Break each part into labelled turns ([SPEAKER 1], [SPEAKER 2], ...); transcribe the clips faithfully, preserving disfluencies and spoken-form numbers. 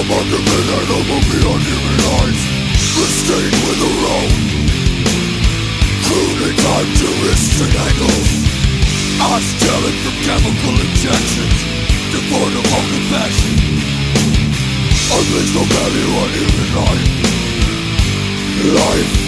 [SPEAKER 1] monument animal beyond human eyes, restrained with a rope, crude in time to wrists and ankles, angelic from chemical injections, devoid of all compassion. I place no value on human life. Life.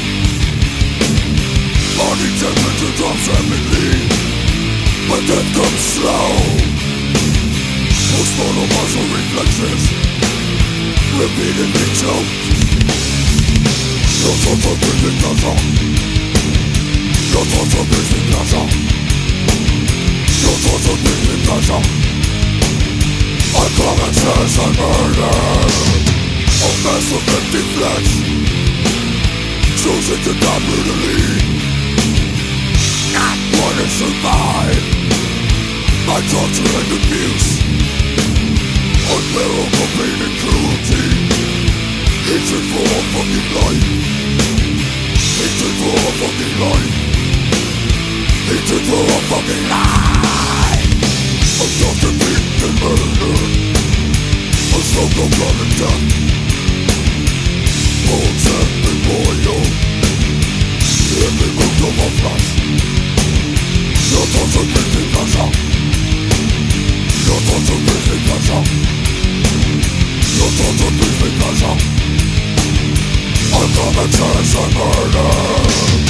[SPEAKER 1] Body temperature drops rapidly, but death comes slow. Postmortem muscle reflexes, repeatedly choked. No thoughts of breathing pleasure. No thoughts of breathing pleasure. No thoughts of breathing pleasure. Unconscious and murder. A mess of empty flesh, choosing to die brutally. Not want to survive by torture and abuse. Unbearable pain and cruelty. Hatred for a fucking life. Hatred for a fucking life. Hatred for a fucking life. A doctor beat and murder. A stroke of blood and death. Bones have been boiled. Every move of our flesh. No thoughts of breathing pleasure. No thoughts of breathing pleasure. No thoughts of breathing pleasure. Uncommon sense and murder.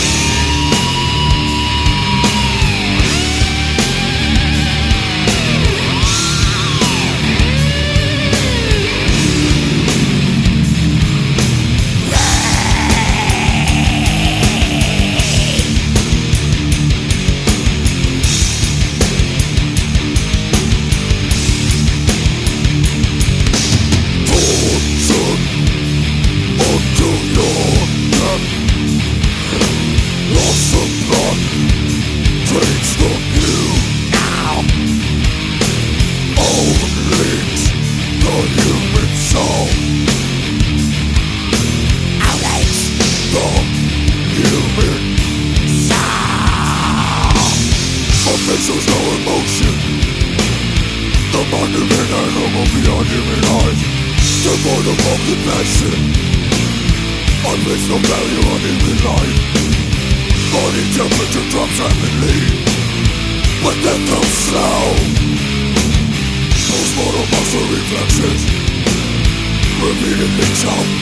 [SPEAKER 1] Shows no emotion. The monument animal beyond human eyes, devoid of all compassion. I place no value on human life. Body temperature drops rapidly, but death comes slow. Postmortem muscle reflexes, repeatedly choked.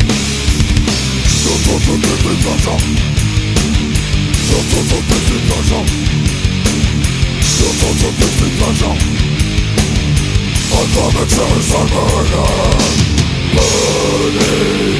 [SPEAKER 1] No thoughts of breathing pleasure. No thoughts of breathing pleasure. No thoughts of breathing pleasure. Uncommon sense and murder. Burning